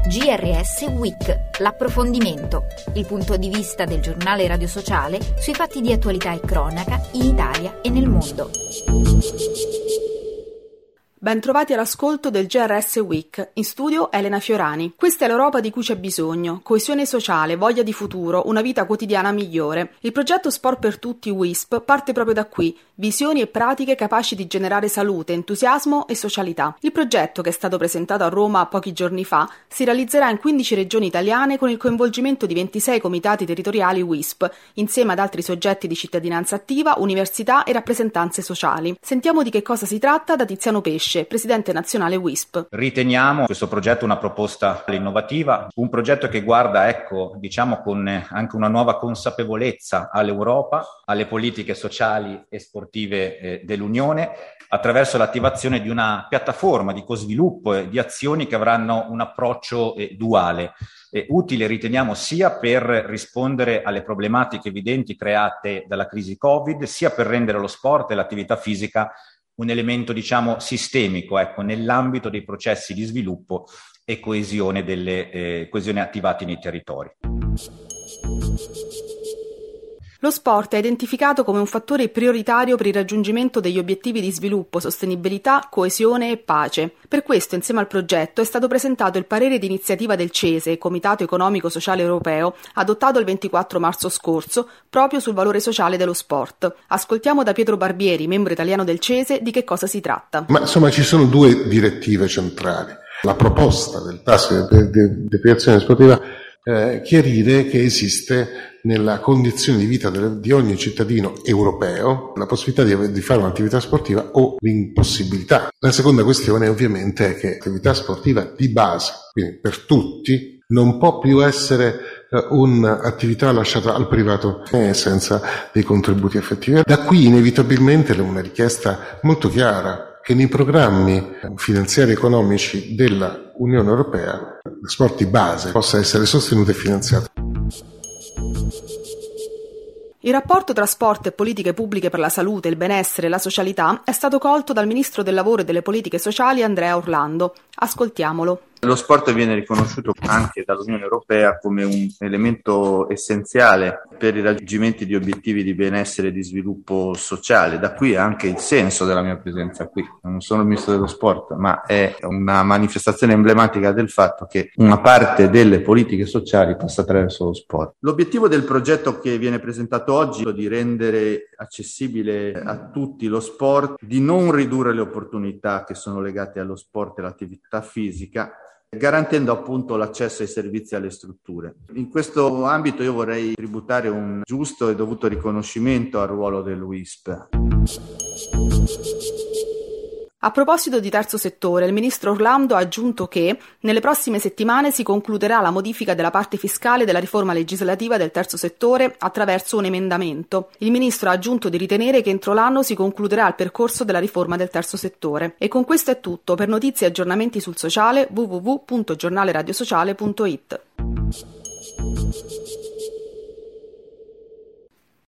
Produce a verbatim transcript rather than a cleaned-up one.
G R S Week, l'approfondimento, il punto di vista del giornale Radio Sociale sui fatti di attualità e cronaca in Italia e nel mondo. Ben trovati all'ascolto del G R S Week, in studio Elena Fiorani. Questa è l'Europa di cui c'è bisogno, coesione sociale, voglia di futuro, una vita quotidiana migliore. Il progetto Sport per Tutti W I S P parte proprio da qui, visioni e pratiche capaci di generare salute, entusiasmo e socialità. Il progetto, che è stato presentato a Roma pochi giorni fa, si realizzerà in quindici regioni italiane con il coinvolgimento di ventisei comitati territoriali W I S P, insieme ad altri soggetti di cittadinanza attiva, università e rappresentanze sociali. Sentiamo di che cosa si tratta da Tiziano Pesce, presidente nazionale W I S P. Riteniamo questo progetto una proposta innovativa, un progetto che guarda, ecco, diciamo con anche una nuova consapevolezza all'Europa, alle politiche sociali e sportive eh, dell'Unione, attraverso l'attivazione di una piattaforma di cosviluppo e di azioni che avranno un approccio eh, duale. Eh, utile riteniamo sia per rispondere alle problematiche evidenti create dalla crisi Covid, sia per rendere lo sport e l'attività fisica un elemento, diciamo, sistemico, ecco, nell'ambito dei processi di sviluppo e coesione delle eh, coesione attivati nei territori. Lo sport è identificato come un fattore prioritario per il raggiungimento degli obiettivi di sviluppo, sostenibilità, coesione e pace. Per questo, insieme al progetto, è stato presentato il parere di iniziativa del CESE, Comitato Economico Sociale Europeo, adottato il ventiquattro marzo scorso, proprio sul valore sociale dello sport. Ascoltiamo da Pietro Barbieri, membro italiano del CESE, di che cosa si tratta. Ma insomma ci sono due direttive centrali. La proposta del tasso di deprivazione sportiva Eh, chiarire che esiste nella condizione di vita de- di ogni cittadino europeo la possibilità di, di fare un'attività sportiva o l'impossibilità. La seconda questione ovviamente è che l'attività sportiva di base, quindi per tutti, non può più essere eh, un'attività lasciata al privato eh, senza dei contributi effettivi. Da qui inevitabilmente una richiesta molto chiara che nei programmi finanziari economici della Unione Europea lo sport di base possa essere sostenuto e finanziato. Il rapporto tra sport e politiche pubbliche per la salute, il benessere e la socialità è stato colto dal Ministro del Lavoro e delle Politiche Sociali Andrea Orlando. Ascoltiamolo. Lo sport viene riconosciuto anche dall'Unione Europea come un elemento essenziale per i raggiungimenti di obiettivi di benessere e di sviluppo sociale. Da qui anche il senso della mia presenza qui. Non sono il Ministro dello Sport, ma è una manifestazione emblematica del fatto che una parte delle politiche sociali passa attraverso lo sport. L'obiettivo del progetto che viene presentato oggi è di rendere accessibile a tutti lo sport, di non ridurre le opportunità che sono legate allo sport e all'attività fisica, garantendo appunto l'accesso ai servizi e alle strutture. In questo ambito io vorrei tributare un giusto e dovuto riconoscimento al ruolo dell'W I S P. A proposito di terzo settore, il ministro Orlando ha aggiunto che nelle prossime settimane si concluderà la modifica della parte fiscale della riforma legislativa del terzo settore attraverso un emendamento. Il ministro ha aggiunto di ritenere che entro l'anno si concluderà il percorso della riforma del terzo settore. E con questo è tutto. Per notizie e aggiornamenti sul sociale w w w punto giornale radio sociale punto i t.